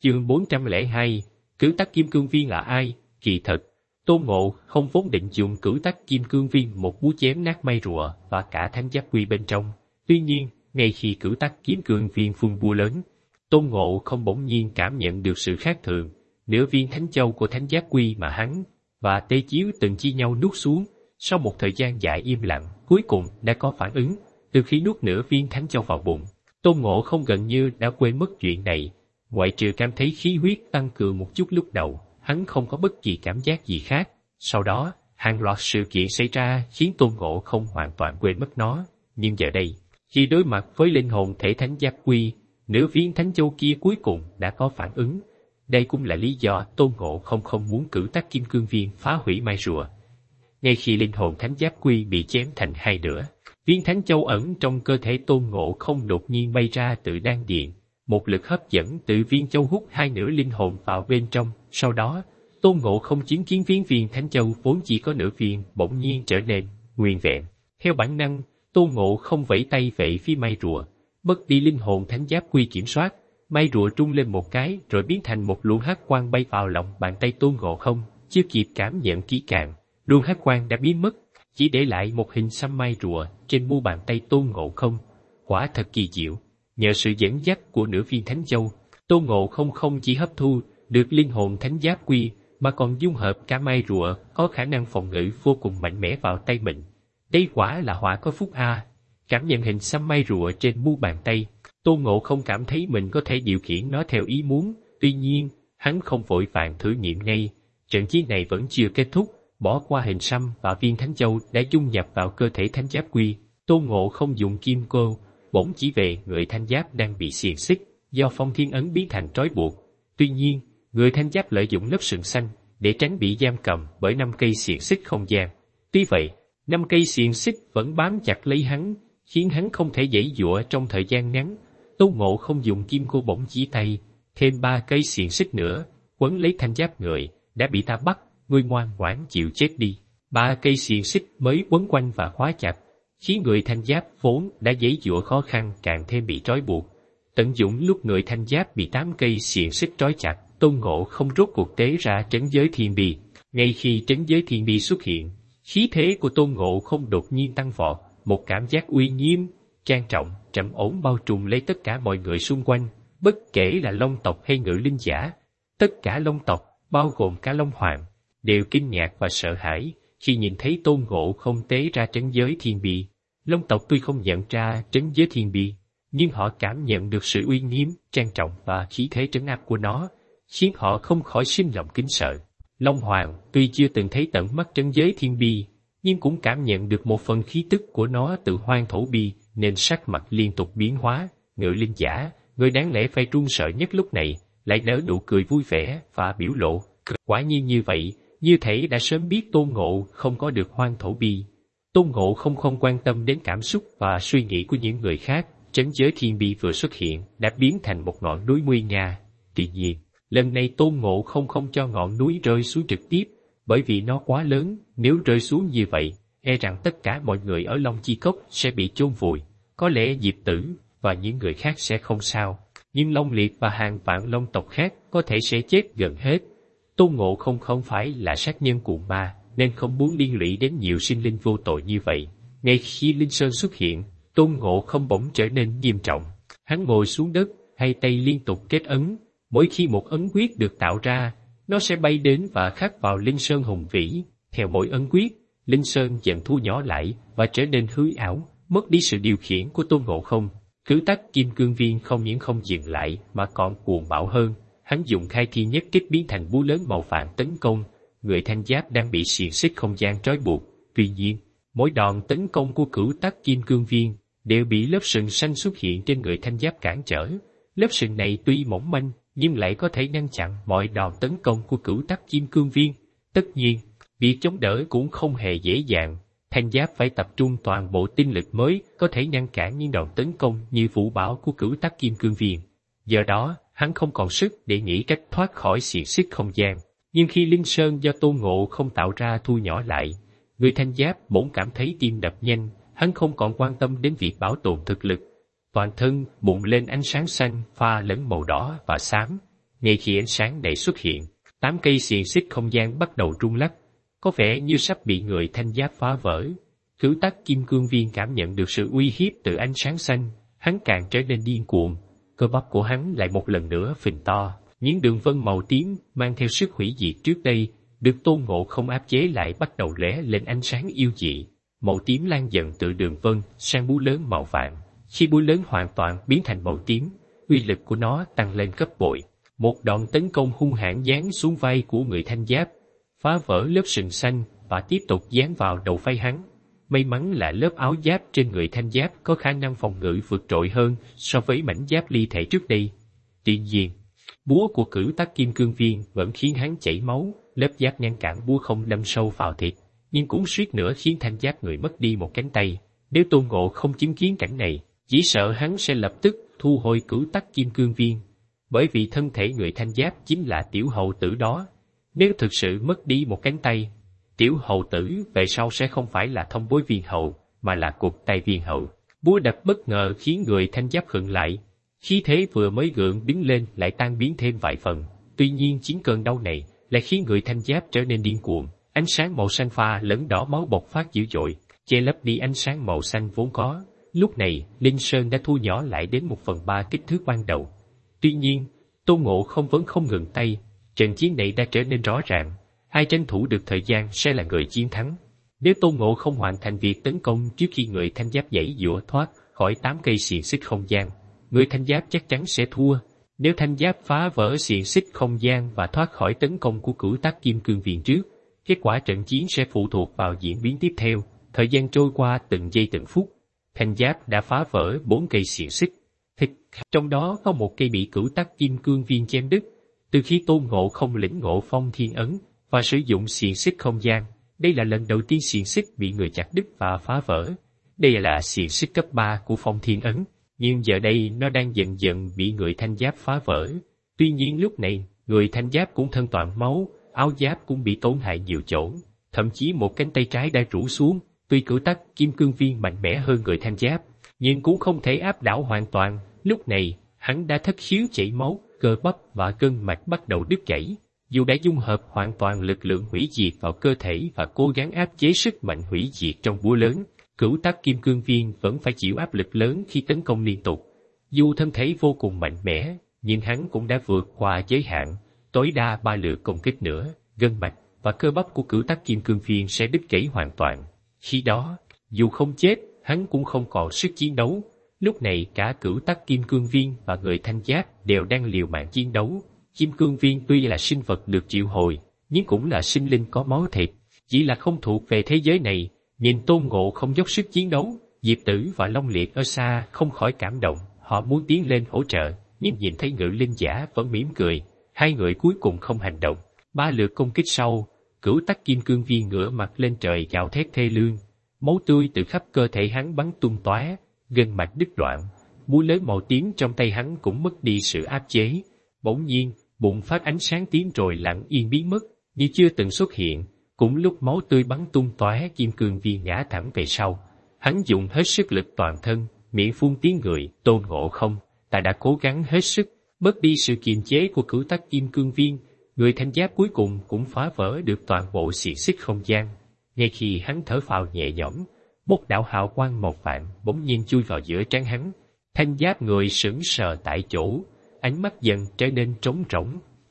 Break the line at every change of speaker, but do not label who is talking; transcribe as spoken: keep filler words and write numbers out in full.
Chương bốn trăm lẻ hai, cửu tắc kim cương viên là ai? Kỳ thật, Tôn Ngộ không vốn định dùng cửu tắc kim cương viên một cú chém nát mây rùa và cả thánh giáp quy bên trong. Tuy nhiên, ngay khi cửu tắc kim cương viên phun bua lớn, Tôn Ngộ không bỗng nhiên cảm nhận được sự khác thường. Nửa viên thánh châu của thánh giáp quy mà hắn và Tê Chiếu từng chia nhau nuốt xuống, sau một thời gian dài im lặng, cuối cùng đã có phản ứng. Từ khi nuốt nửa viên thánh châu vào bụng, Tôn Ngộ không gần như đã quên mất chuyện này. Ngoại trừ cảm thấy khí huyết tăng cường một chút lúc đầu, hắn không có bất kỳ cảm giác gì khác. Sau đó, hàng loạt sự kiện xảy ra khiến Tôn Ngộ không hoàn toàn quên mất nó. Nhưng giờ đây, khi đối mặt với linh hồn thể thánh giáp quy, nửa viên thánh châu kia cuối cùng đã có phản ứng. Đây cũng là lý do Tôn Ngộ không không muốn cửu tắc kim cương viên phá hủy mai rùa. Ngay khi linh hồn thánh giáp quy bị chém thành hai nửa, viên thánh châu ẩn trong cơ thể Tôn Ngộ không đột nhiên bay ra từ đan điền. Một lực hấp dẫn từ viên châu hút hai nửa linh hồn vào bên trong. Sau đó, Tôn Ngộ không chứng kiến viên viên thánh châu vốn chỉ có nửa viên bỗng nhiên trở nên nguyên vẹn. Theo bản năng, Tôn Ngộ không vẫy tay về phía mai rùa, mất đi linh hồn thánh giáp quy kiểm soát. Mai rùa trung lên một cái rồi biến thành một luồng hắc quang bay vào lòng bàn tay Tôn Ngộ không. Chưa kịp cảm nhận kỹ càng, luồng hắc quang đã biến mất, chỉ để lại một hình xăm mai rùa trên mu bàn tay Tôn Ngộ không. Quả thật kỳ diệu. Nhờ sự dẫn dắt của nửa viên thánh châu, Tôn Ngộ không không chỉ hấp thu được linh hồn thánh giáp quy, mà còn dung hợp cả mai rùa có khả năng phòng ngự vô cùng mạnh mẽ vào tay mình. Đây quả là họa có phúc a. Cảm nhận hình xăm mai rùa trên mu bàn tay, Tôn Ngộ không cảm thấy mình có thể điều khiển nó theo ý muốn. Tuy nhiên, hắn không vội vàng thử nghiệm ngay. Trận chiến này vẫn chưa kết thúc. Bỏ qua hình xăm và viên thánh châu đã dung nhập vào cơ thể thánh giáp quy, Tôn Ngộ không dùng kim cô bỗng chỉ về người thanh giáp đang bị xiềng xích do phong thiên ấn biến thành trói buộc. Tuy nhiên, người thanh giáp lợi dụng lớp sừng xanh để tránh bị giam cầm bởi năm cây xiềng xích không gian. Tuy vậy, năm cây xiềng xích vẫn bám chặt lấy hắn, khiến hắn không thể giãy giụa trong thời gian ngắn. Tôn Ngộ không dùng kim cô bổng chỉ tay, thêm ba cây xiềng xích nữa quấn lấy thanh giáp người đã bị ta bắt, ngươi ngoan ngoãn chịu chết đi. Ba cây xiềng xích mới quấn quanh và khóa chặt, khiến người thanh giáp vốn đã giãy giụa khó khăn càng thêm bị trói buộc. Tận dụng lúc người thanh giáp bị tám cây xiềng xích trói chặt, Tôn Ngộ không rốt cuộc tế ra trấn giới thiên bi. Ngay khi trấn giới thiên bi xuất hiện, khí thế của Tôn Ngộ không đột nhiên tăng vọt, một cảm giác uy nghiêm, trang trọng, trầm ổn bao trùm lấy tất cả mọi người xung quanh, bất kể là Long tộc hay Ngự Linh giả. Tất cả Long tộc, bao gồm cả Long Hoàng, đều kinh ngạc và sợ hãi khi nhìn thấy Tôn Ngộ không tế ra trấn giới thiên bi. Long tộc tuy không nhận ra trấn giới thiên bi, nhưng họ cảm nhận được sự uy nghiêm, trang trọng và khí thế trấn áp của nó, khiến họ không khỏi sinh lòng kính sợ. Long Hoàng tuy chưa từng thấy tận mắt trấn giới thiên bi, nhưng cũng cảm nhận được một phần khí tức của nó từ hoang thổ bi, nên sắc mặt liên tục biến hóa. Ngự Linh giả, người đáng lẽ phải run sợ nhất lúc này, lại nở nụ cười vui vẻ và biểu lộ. Quả nhiên như vậy, như thể đã sớm biết Tôn Ngộ không có được hoang thổ bi. Tôn Ngộ không không quan tâm đến cảm xúc và suy nghĩ của những người khác. Trấn giới thiên bi vừa xuất hiện đã biến thành một ngọn núi nguy nga. Tuy nhiên, lần này Tôn Ngộ không không cho ngọn núi rơi xuống trực tiếp, bởi vì nó quá lớn. Nếu rơi xuống như vậy, e rằng tất cả mọi người ở Long Chi Cốc sẽ bị chôn vùi. Có lẽ Diệp Tử và những người khác sẽ không sao, nhưng Long Liệt và hàng vạn Long tộc khác có thể sẽ chết gần hết. Tôn Ngộ không không phải là sát nhân cuồng ma, nên không muốn liên lụy đến nhiều sinh linh vô tội như vậy. Ngay khi Linh Sơn xuất hiện, Tôn Ngộ không bỗng trở nên nghiêm trọng. Hắn ngồi xuống đất, hai tay liên tục kết ấn. Mỗi khi một ấn quyết được tạo ra, nó sẽ bay đến và khắc vào Linh Sơn hùng vĩ. Theo mỗi ấn quyết, Linh Sơn dần thu nhỏ lại và trở nên hư ảo, mất đi sự điều khiển của Tôn Ngộ không. Cửu tắc kim cương viên không những không dừng lại mà còn cuồng bạo hơn. Hắn dùng khai thiên nhất kích biến thành búa lớn màu vàng tấn công người thanh giáp đang bị xiềng xích không gian trói buộc. Tuy nhiên, mỗi đòn tấn công của cửu tắc kim cương viên đều bị lớp sừng xanh xuất hiện trên người thanh giáp cản trở. Lớp sừng này tuy mỏng manh nhưng lại có thể ngăn chặn mọi đòn tấn công của cửu tắc kim cương viên. Tất nhiên, việc chống đỡ cũng không hề dễ dàng. Thanh giáp phải tập trung toàn bộ tinh lực mới có thể ngăn cản những đòn tấn công như vũ bão của cửu tắc kim cương viên. Giờ đó, hắn không còn sức để nghĩ cách thoát khỏi xiềng xích không gian. Nhưng khi Linh Sơn do Tôn Ngộ không tạo ra thu nhỏ lại, người thanh giáp bỗng cảm thấy tim đập nhanh. Hắn không còn quan tâm đến việc bảo tồn thực lực. Toàn thân bụng lên ánh sáng xanh pha lẫn màu đỏ và xám. Ngay khi ánh sáng này xuất hiện, tám cây xiềng xích không gian bắt đầu rung lắc, có vẻ như sắp bị người thanh giáp phá vỡ. Cửu Tắc Kim Cương Viên cảm nhận được sự uy hiếp từ ánh sáng xanh, hắn càng trở nên điên cuồng. Cơ bắp của hắn lại một lần nữa phình to, những đường vân màu tím mang theo sức hủy diệt trước đây, được Tôn Ngộ Không áp chế lại bắt đầu lóe lên ánh sáng yêu dị. Màu tím lan dần từ đường vân sang búa lớn màu vàng. Khi búa lớn hoàn toàn biến thành màu tím, uy lực của nó tăng lên gấp bội. Một đòn tấn công hung hãn giáng xuống vai của người thanh giáp, phá vỡ lớp sừng xanh và tiếp tục giáng vào đầu vai hắn. May mắn là lớp áo giáp trên người thanh giáp có khả năng phòng ngự vượt trội hơn so với mảnh giáp ly thể trước đây. Tuy nhiên, búa của Cửu Tắc Kim Cương Viên vẫn khiến hắn chảy máu, lớp giáp ngăn cản búa không đâm sâu vào thịt, nhưng cũng suýt nữa khiến thanh giáp người mất đi một cánh tay. Nếu Tôn Ngộ không chứng kiến cảnh này, chỉ sợ hắn sẽ lập tức thu hồi Cửu Tắc Kim Cương Viên, bởi vì thân thể người thanh giáp chính là tiểu hầu tử đó. Nếu thực sự mất đi một cánh tay, tiểu hầu tử về sau sẽ không phải là thông bối viên hầu, mà là cụt tay viên hầu. Búa đập bất ngờ khiến người thanh giáp khựng lại, khí thế vừa mới gượng đứng lên lại tan biến thêm vài phần. Tuy nhiên chính cơn đau này lại khiến người thanh giáp trở nên điên cuồng. Ánh sáng màu xanh pha lẫn đỏ máu bộc phát dữ dội, che lấp đi ánh sáng màu xanh vốn có. Lúc này, Linh Sơn đã thu nhỏ lại đến một phần ba kích thước ban đầu. Tuy nhiên, Tôn Ngộ không vẫn không ngừng tay. Trận chiến này đã trở nên rõ ràng, ai tranh thủ được thời gian sẽ là người chiến thắng. Nếu Tôn Ngộ không hoàn thành việc tấn công trước khi người thanh giáp giãy giụa thoát khỏi tám cây xiềng xích không gian, người thanh giáp chắc chắn sẽ thua. Nếu thanh giáp phá vỡ xiềng xích không gian và thoát khỏi tấn công của Cửu Tắc Kim Cương Viên trước, kết quả trận chiến sẽ phụ thuộc vào diễn biến tiếp theo. Thời gian trôi qua từng giây từng phút, thanh giáp đã phá vỡ bốn cây xiềng xích. Thịt, trong đó có một cây bị Cửu Tắc Kim Cương Viên chém đứt. Từ khi Tôn Ngộ không lĩnh ngộ Phong Thiên Ấn và sử dụng xiềng xích không gian, đây là lần đầu tiên xiềng xích bị người chặt đứt và phá vỡ. Đây là xiềng xích cấp ba của Phong Thiên Ấn, nhưng giờ đây nó đang dần dần bị người thanh giáp phá vỡ. Tuy nhiên lúc này, người thanh giáp cũng thân toàn máu, áo giáp cũng bị tổn hại nhiều chỗ, thậm chí một cánh tay trái đã rũ xuống. Tuy Cửu Tắc Kim Cương Viên mạnh mẽ hơn người thanh giáp, nhưng cũng không thể áp đảo hoàn toàn. Lúc này, hắn đã thất khiếu chảy máu, cơ bắp và gân mạch bắt đầu đứt gãy. Dù đã dung hợp hoàn toàn lực lượng hủy diệt vào cơ thể và cố gắng áp chế sức mạnh hủy diệt trong búa lớn, Cửu Tắc Kim Cương Viên vẫn phải chịu áp lực lớn khi tấn công liên tục. Dù thân thể vô cùng mạnh mẽ, nhưng hắn cũng đã vượt qua giới hạn, tối đa ba lượt công kích nữa, gân mạch và cơ bắp của Cửu Tắc Kim Cương Viên sẽ đứt gãy hoàn toàn. Khi đó, dù không chết, hắn cũng không còn sức chiến đấu. Lúc này cả Cửu Tắc Kim Cương Viên và người thanh giáp đều đang liều mạng chiến đấu. Kim Cương Viên tuy là sinh vật được triệu hồi, nhưng cũng là sinh linh có máu thịt, chỉ là không thuộc về thế giới này. Nhìn Tôn Ngộ không dốc sức chiến đấu, Diệp Tử và Long Liệt ở xa không khỏi cảm động, họ muốn tiến lên hỗ trợ, nhưng nhìn thấy Ngự Linh Giả vẫn mỉm cười, hai người cuối cùng không hành động. Ba lượt công kích sau, Cửu Tắc Kim Cương Viên ngửa mặt lên trời gào thét thê lương, máu tươi từ khắp cơ thể hắn bắn tung tóe, gân mạch đứt đoạn, búa lớn màu tím trong tay hắn cũng mất đi sự áp chế. Bỗng nhiên, bùng phát ánh sáng tím rồi lặng yên biến mất, như chưa từng xuất hiện. Cũng lúc máu tươi bắn tung tóe, Kim Cương Viên ngã thẳng về sau. Hắn dùng hết sức lực toàn thân, miệng phun tiếng người, Tôn Ngộ không, ta đã cố gắng hết sức, bớt đi sự kiềm chế của Cửu Tắc Kim Cương Viên. Người thanh giáp cuối cùng cũng phá vỡ được toàn bộ xiềng xích không gian. Ngay khi hắn thở phào nhẹ nhõm, một đạo hào quang màu vàng bỗng nhiên chui vào giữa trán hắn. Thanh giáp người sững sờ tại chỗ, ánh mắt dần trở nên trống rỗng.